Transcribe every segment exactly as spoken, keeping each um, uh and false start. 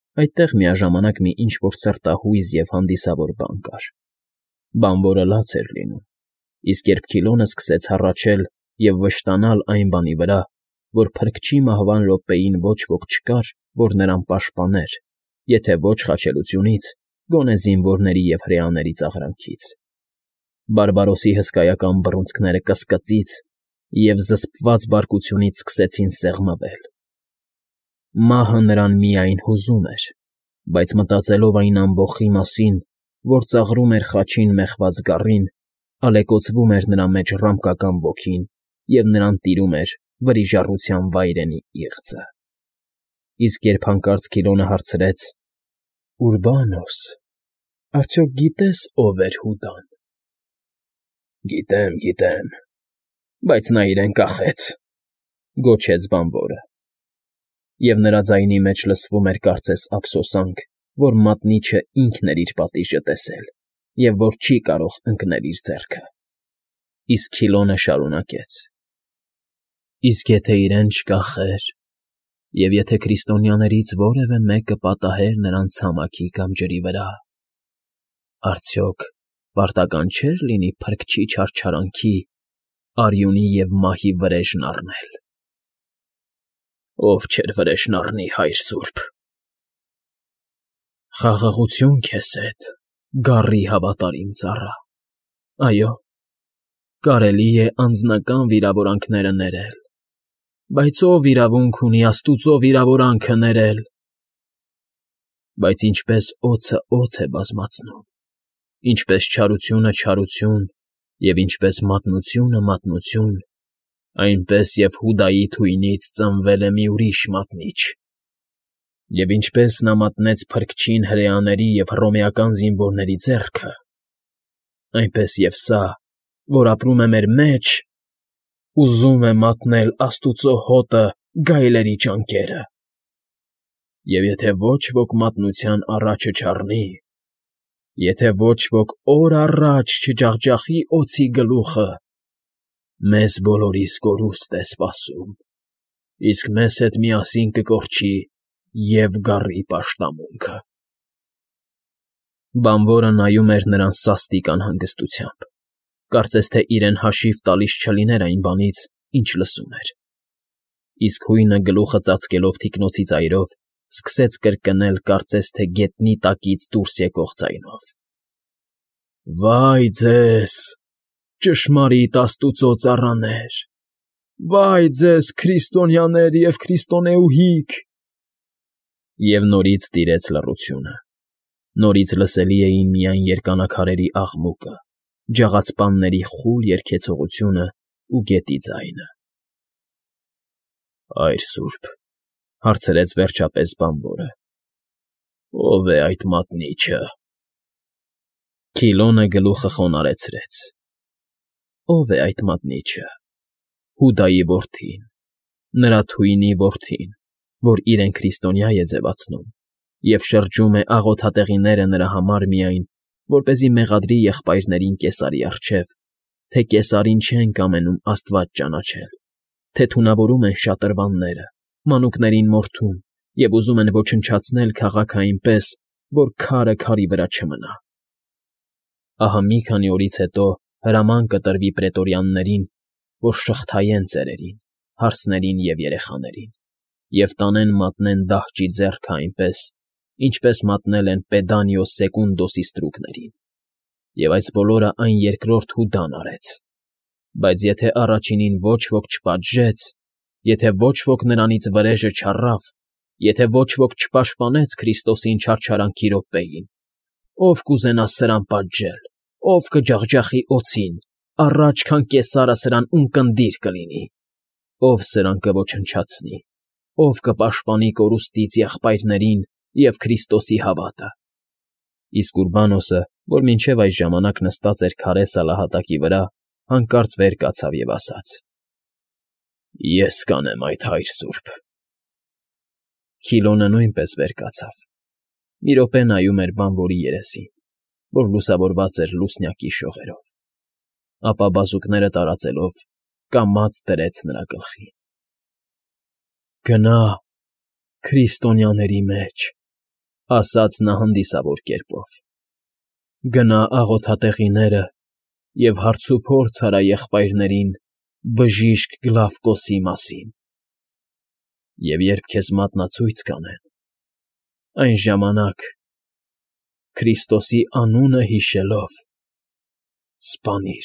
Այդտեղ միաժամանակ մի ինչ֊որ սրտահույզ և հանդիսավոր բան կար. բանվորը լաց էր լինում, իսկ երբ Քիլոնը սկսեց հառաչել և վշտանալ այն բանի վրա, որ Փրկչի մահվան րոպեին ոչ ոք չկար, որ նրան պաշտպաներ, եթե ոչ խաչելությունից, գոնե զինվորների և հրեաների ծաղրանքից, բարբարոսի հսկայական բռունցքները կսկծից և զսպված բարկությունից սկսեցին սեղմվել. մահը նրան միայն հուզում էր, բայց մտածելով այն ամբոխի մասին, որ ծաղրում էր խաչին մեխված գառին, ալեկոծվում էր նրա մեջ ռամկական ոգին և նրան տիրում էր վրիժառության վայրենի իղձը։ Իսկ երբ հանկարծ Քիլոնը հարցրեց. «Ուրբանոս, արդյոք գիտե՞ս ով էր Հուդան»։ ֊ Գիտեմ, գիտեմ, բայց նա իրեն կախեց,֊ գոչեց բանվորը, և նրա ձայնի մեջ լսվում էր կարծես ափսոսանք, որ մատնիչն ինքն էր իր պատիժը տեսել և որ չի կարող ընկնել իր ձեռքը։ Իսկ Քիլոնը շարունակեց. «Իսկ եթե իրեն չկախեր, և եթե քրիստոնյաներից որևէ մեկը պատահեր նրան ցամաքի կամ ջրի վրա, արդյոք պարտական չէր լինի Փրկչի չարչարանքի, արյունի և մահի վրեժն առնել»։ ֊ Ով չէր վրեժն առնի, Հայր սուրբ։ ֊ Խաղաղություն քեզ հետ, գառի հավատարիմ ծառա, այո, կարելի է անձնական վիրավորանքները ներել, բայց ո՞վ իրավունք ունի աստուծո վիրավորանքը ներել։ ֊ Բայց ինչպես օձը օձ է բազմացնում, ինչպես չարությունը չարություն, և ինչպես մատնությունը մատնություն, այնպես և Հուդայի թույնից ծնվել է մի ուրիշ մատնիչ, և ինչպես նա մատնեց Փրկչին հրեաների և հռոմեական զինվորների ձեռքը, այնպես և սա, որ ապրում է մեր մեջ, ուզում է մատնել աստուծո հոտը գայլերի ճանկերը։ Եվ եթե ոչ ոք մատնության առաջը չառնի, եթե ոչ ոք օր առաջ չջախջախի օձի գլուխը, մեզ բոլորիս կորուստ է սպասում, իսկ մեզ հետ միասին կկորչի և գառի պաշտամունքը։ Բանվորը նայում էր նրան սաստիկ անհանգստությամբ, կարծես թե իրեն հաշիվ տալիս չլիներ այն բանից, ինչ լսում էր։ Իսկ հույնը գլուխը ծածկելով թիկնոցի ծայրով, սկսեց կրկնել կարծես թե գետնի տակից դուրս եկող ձայնով. «Վա՜յ ձեզ, ճշմարիտ աստուծո ծառաներ, վա՜յ ձեզ, քրիստոնյաներ և քրիստոնեուհիք»։ Եվ նորից տիրեց լռությունը, նորից լսելի էին միայն երջանկարերի աղմուկը, ջաղացպանների խուլ երգեցողությունն ու գետի ձայնը։ ֊ Հայր սուրբ,֊ հարցրեց վերջապես բանվորը,֊ ո՞վ է այդ մատնիչը։ Քիլոնը գլուխը խոնարհեցրեց. «Ո՞վ է այդ մատնիչը։ Հուդայի որդին, նրա թույնի որդին, որ իրեն քրիստոնյա է ձևացնում և շրջում է աղոթատեղիները նրա համար միայն, որպեսզի մեղադրի եղբայրներին Կեսարի առջև, թե Կեսարին չեն կամենում աստված ճանաչել, թե թունավորում են շատրվանները, մանուկներին մորթում և ուզում են ոչնչացնել քաղաքը այնպես, որ քարը քարի վրա չմնա։ Ահա մի քանի օրից հետո հրաման կտրվի պրետորյաններին, որ շղթայեն ծերերին, հարսներին և երեխաներին և տանեն մատնեն դահճի ձեռքը այնպես, ինչպես մատնել են Պեդանիոս Սեկունդոսի ստրուկներին։ Եվ այս բոլորը այն երկրորդ Հուդան արեց։ Բայց եթե առաջինին ոչ ոք չպատժեց, եթե ոչ ոք նրանից վրեժը չառավ, եթե ոչ ոք չպաշտպանեց Քրիստոսին չարչարանքի րոպեին, ո՞վ կուզենա սրան պատժել, ո՞վ կջախջախի օձին, առաջ քան Կեսարը սրան ունկնդիր կլինի, ո՞վ սրան կոչնչացնի, ո՞վ կպաշտպանի կորուստից եղբայրներին և Քրիստոսի հավատը։ Իսկ Ուրբանոսը, որ մինչև այս ժամանակ նստած էր քարե սալահատակի վրա, հանկարծ վեր կացավ և ասաց. «Ես կանեմ այդ, Հայր սուրբ»։ Քիլոնը նույնպես վեր կացավ, մի րոպե նայում էր բանվորի երեսին, որ լուսավորված էր լուսնյակի շողերով, ապա բազուկները տարածելով կամաց դրեց նրա գլխին։ ֊ Գնա՛ քրիստոնյաների մեջ ասաց նա հանդիսավոր կերպով։ Գնա աղոթատեղիները և հարցուփորձ արա եղբայրներին բժիշկ Գլավկոսի մասին, և երբ քեզ մատնացույց կանեն, այն ժամանակ, Քրիստոսի անունը հիշելով, սպանիր։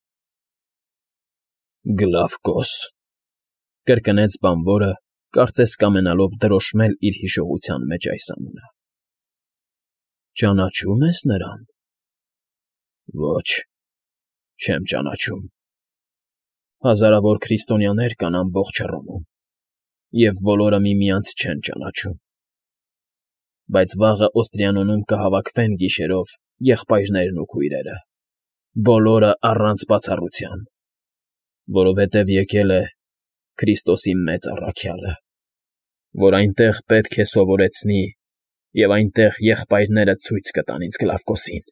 ֊ Գլավկո՞ս,֊ կրկնեց բանվորը, կարծես կամենալով դրոշմել իր հիշողության մեջ այս անունը։ ֊ Ճանաչո՞ւմ ես նրան։ ֊ Ոչ, չեմ ճանաչում։ Հազարավոր քրիստոնյաներ կան ամբողջ Հռոմում, և բոլորը միմյանց չեն ճանաչում։ Բայց վաղը Օստրիանոնում կհավաքվեն գիշերով եղբայրներն ու քույրերը, բոլորը առանց բացառության, որովհետև եկել է Քրիստոսի մեծ առաքյալը, որ այնտեղ պետք է սովորեցնի և այնտեղ եղբայրները ցույց կտան ինձ Գլավկոսին։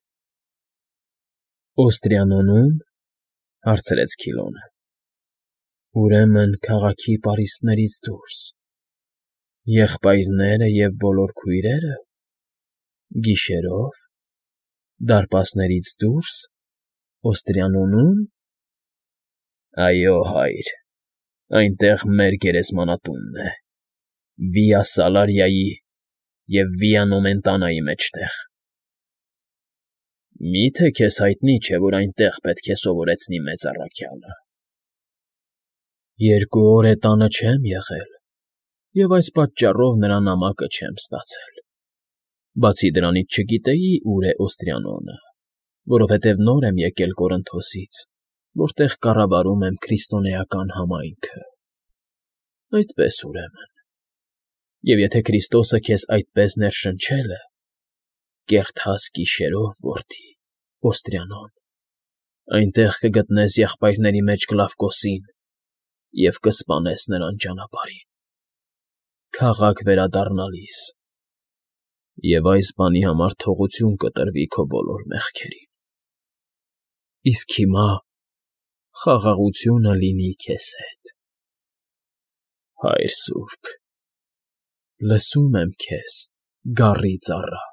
֊ Օստրիանոնո՞ւմ,֊ հարցրեց Քիլոնը։ ֊ Ուրեմն քաղաքի պարիսպներից դուրս, եղբայրները և բոլոր քույրե՞րը, գիշերո՞վ, դարպասներից դուրս, Օստրիանոնում։ ֊ Այո, հայր, այնտեղ մեր գերեզմանատունն է, Վիա Սալարիայի և Վիա Նոմենտանայի մեջտեղ։ ֊ Մի՞թե քեզ հայտնի չէ, որ այնտեղ պետք է սովորեցնի մեծ առաքյալը։ ֊ Երկու օր է տանը չեմ եղել և այս պատճառով նրա նամակը չեմ ստացել։ Բացի դրանից չգիտեի ուր է Օստրիանոնը, որովհետև նոր եմ եկել Կորինթոսից, որտեղ կառավարում եմ քրիստոնեական համայնքը։ Այդպես, ուրեմն, և եթե Քրիստոսը քեզ այդպես ներշնչել է, կեռթաս գիշերով, որդի, Օստրիանոն, այնտեղ կգտնես եղբայրների մեջ Գլավկոսին և կսպանես նրան ճանապարհին, քաղաք վերադառնալիս, և այս բանի համար թողություն կտրվի քո բոլոր մեղքերին։ Իսկ հիմա խաղաղությունը լինի քեզ հետ։ ֊ Հայր սուրբ, լսում եմ քեզ, գառի ծառա…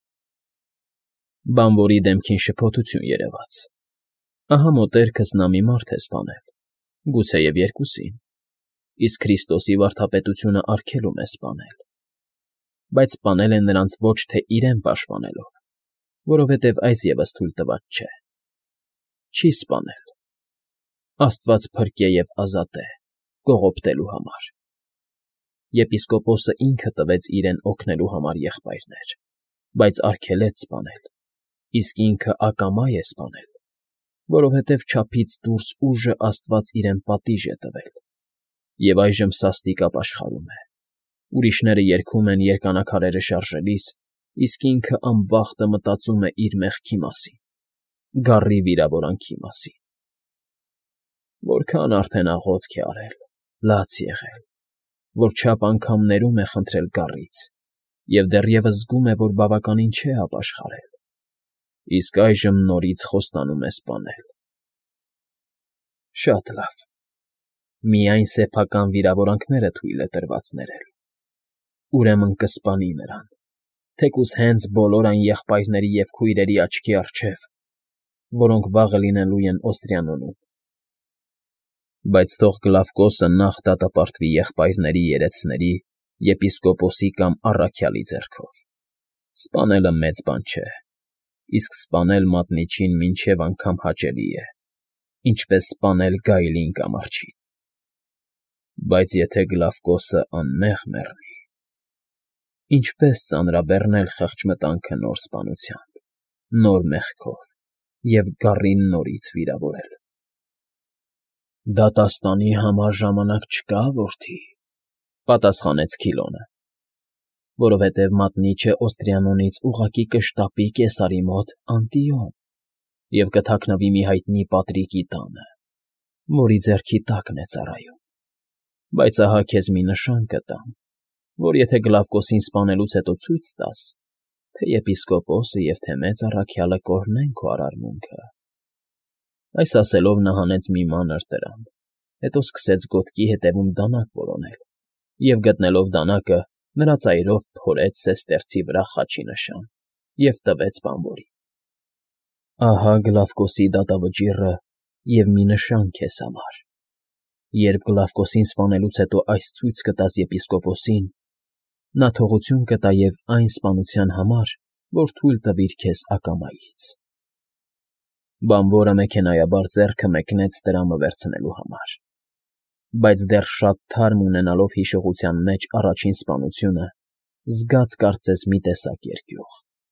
Բանվորի դեմքին շփոթություն երևաց։ Ահա մոտերքս նա մի մարդ է սպանել, գուցեև երկուսին, իսկ Քրիստոսի վարդապետությունը արգելում է սպանել, բայց սպանել է նրանց ոչ թե իրեն պաշտպանելով, որովհետև այս ևս թույլ տված չէ։ Չի սպանել, Աստված փրկե և ազատե, կողոպտելու համար։ Եպիսկոպոսը ինքը տվեց իրեն օգնելու համար եղբայրներ, բայց արգելեց սպանել, իսկ ինքը ակամա է սպանել, որովհետև չափից դուրս ուժը Աստված իրեն պատիժ է տվել, և այժմ սաստիկ ապաշխարում է։ Ուրիշները երգում են երկանակարերը շարժելիս, իսկ ինքը անբախտը մտածում է իր մեղքի մասին, գառի վիրավորանքի մասին։ Որքան արդեն աղոթք է արել, լաց եղել, որ չափ անգամ ներում է խնդրել գառից և դեռևս զգում է, որ բավականին չէ ապաշխարել, իսկ այժմ նորից խոստանում է սպանել։ Շատ լավ, միայն սեփական վիրավորանքները թույլ է տրված ներել։ Ուրեմն կսպանի նրան, թեկուզ հենց բոլոր այն եղբայրների և քույրերի աչքի առջև, որոնք վաղը լինելու են Օստրիանոնում։ Բայց թող Գլավկոսը նախ դատապարտվի եղբայրների երեցների, եպիսկոպոսի կամ առաքյալի ձեռքով։ Սպանելը մեծ բան չէ, իսկ սպանել մատնիչին մինչև անգամ հաճելի է, ինչպես սպանել գայլին կամ արջին։ Բայց եթե Գլավկոսը անմեղ մեռնի, ինչպե՞ս ծանրաբեռնել խղճմտանքը նոր սպանությամբ, նոր մեղքով և գառին նորից վիրավորել։ ֊ Դատաստանի համար ժամանակ չկա, որդի,֊ պատասխանեց Քիլոնը, որովհետև մատնիչը Օստրիանոնից ուղղակի կշտապի կեսարի մոտ Անտիոն և կթաքնվի մի հայտնի Պատրիկի տանը, որի ձեռքի տակն է ծառայում։ Բայց ահա քեզ մի նշան կտամ, որ եթե Գլավկոսին սպանելուց հետո ցույց տաս, թե եպիսկոպոսը և թե մեծ առաքյալը կօրհնեն քո արարմունքը։ Այս ասելով նա հանեց մի մանր տրամ, հետո սկսեց գոտքի ետևում դանակ որոնել և, գտնելով դանակը, նրա ծայրով փորեց սեստերցի վրա խաչի նշան և տվեց բանվորին։ Ահա Գլավկոսի դատավճիռը և մի նշան քեզ համար. երբ Գլավկոսին սպանելուց հետո այս ցույց կտաս եպիսկոպոսին, նա թողություն կտա և այն սպանության համար, որ թույլ տվիր քեզ ակամայից։ Բանվորը մեքենայաբար ձեռքը մեկնեց տրամը վերցնելու համար, բայց դեռ շատ թարմ ունենալով հիշողության մեջ առաջին սպանությունը, զգաց կարծես մի տեսակ երկյուղ։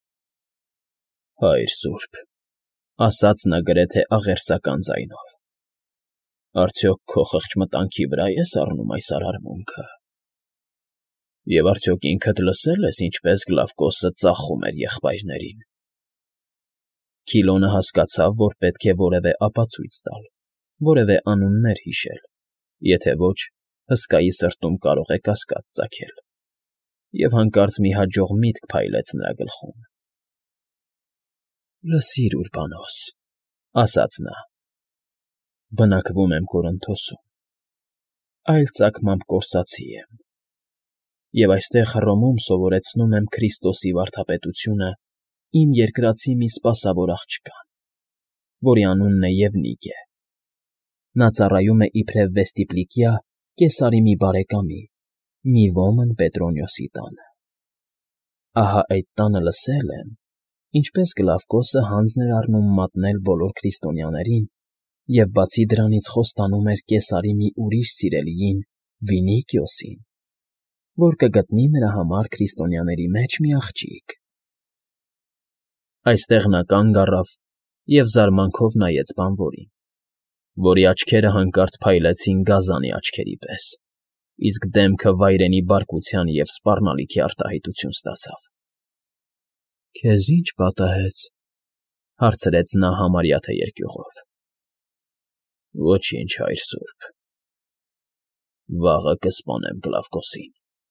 Հայր սուրբ,֊ ասաց նա գրեթե աղերսական ձայնով,֊ արդյոք քո խղճմտանքի վրա՞ ես առնում այս արարմունքը… Եվ արդյոք ինքդ լսե՞լ ես, ինչպես Գլավկոսը ծախում էր եղբայրներին… Քիլոնը հասկացավ, որ պետք է որևէ ապացույց տալ, որևէ անուններ հիշել, եթե ոչ, հսկայի սրտում կարող է կասկած ծագել, և հանկարծ մի հաջող միտք փայլեց նրա գլխում։ «Լսիր, Ուրբանոս,֊ ասաց նա,֊ բնակվում եմ Կորինթոսում, այլ ծագմամբ կորսացի եմ, և այստեղ Հռոմում սովորեցնում եմ Քրիստոսի վարդապետությունը իմ երկրացի մի սպասավոր աղջկան, որի անունն է Եվնիկե. նա ծառայում է իբրև վեստիպլիկյա Կեսարի մի բարեկամի, մի ոմն Պետրոնիոսի տանը։ Ահա այդ տանը լսել եմ, ինչպես Գլավկոսը հանձն էր առնում մատնել բոլոր քրիստոնյաներին և բացի դրանից խոստանում էր Կեսարի մի ուրիշ սիրելիին՝ Վինիկիոսին, որ կգտնի նրա համար քրիստոնյաների մեջ մի աղջիկ»։ Այստեղ նա կանգ առավ և զարմանքով նայեց բանվորին, որի աչքերը հանկարծ փայլեցին գազանի աչքերի պես, իսկ դեմքը վայրենի բարկության և սպառնալիքի արտահայտություն ստացավ։ «Քեզ ի՞նչ պատահեց,֊ հարցրեց նա համարյա թե երկյուղով։ «Ոչինչ, հայր սուրբ, վաղը կսպանեմ Գլավկոսին»։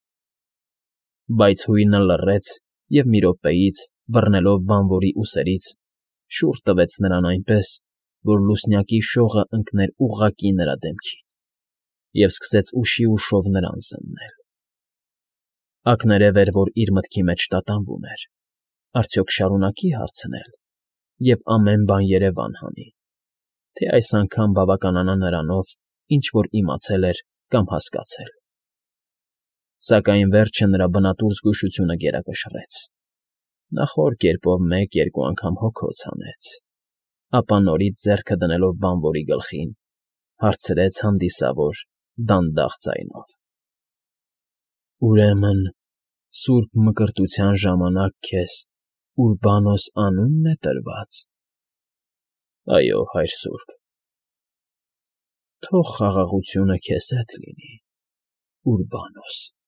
Բայց հույնը լռեց և մի րոպեից, բռնելով բանվորի ուսերից, շուռ տվեց նրան այնպես, որ լուսնյակի շողը ընկներ ուղղակի նրա դեմքին, և սկսեց ուշի ուշով նրան զննել։ Ակներև էր, որ իր մտքի մեջ տատանվում էր. արդյոք շարունակի՞ հարցնել և ամեն բան երևան հանի, թե այս անգամ բավականանա նրանով, ինչ որ իմացել էր կամ հասկացել։ Սակայն վերջը նրա բնատուր զգուշությունը գերակշռեց. նա խոր կերպով մեկ֊երկու անգամ հոգոց հանեց, ապա նորից ձեռքը դնելով բանվորի գլխին, հարցրեց հանդիսավոր, դանդաղ ձայնով. «Ուրեմն սուրբ մկրտության ժամանակ քեզ Ուրբանոս անունն է տրված»։ ֊ Այո, հայր սուրբ։ ֊ Թող խաղաղությունը քեզ հետ լինի, Ուրբանոս։